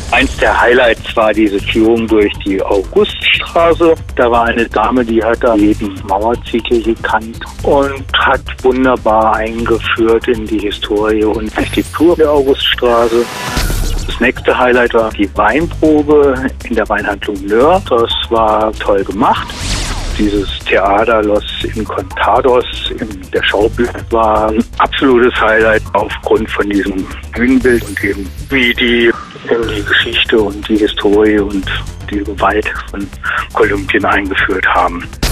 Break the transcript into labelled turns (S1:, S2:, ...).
S1: Eins der Highlights war diese Führung durch die Auguststraße. Da war eine Dame, die hat da jeden Mauerziegel gekannt und hat wunderbar eingeführt in die Historie und Architektur der Auguststraße. Das nächste Highlight war die Weinprobe in der Weinhandlung Nöhr. Das war toll gemacht. Dieses Theater Los Encantados in der Schaubühne war ein absolutes Highlight aufgrund von diesem Bühnenbild und eben wie die in die Geschichte und die Historie und die Gewalt von Kolumbien eingeführt haben.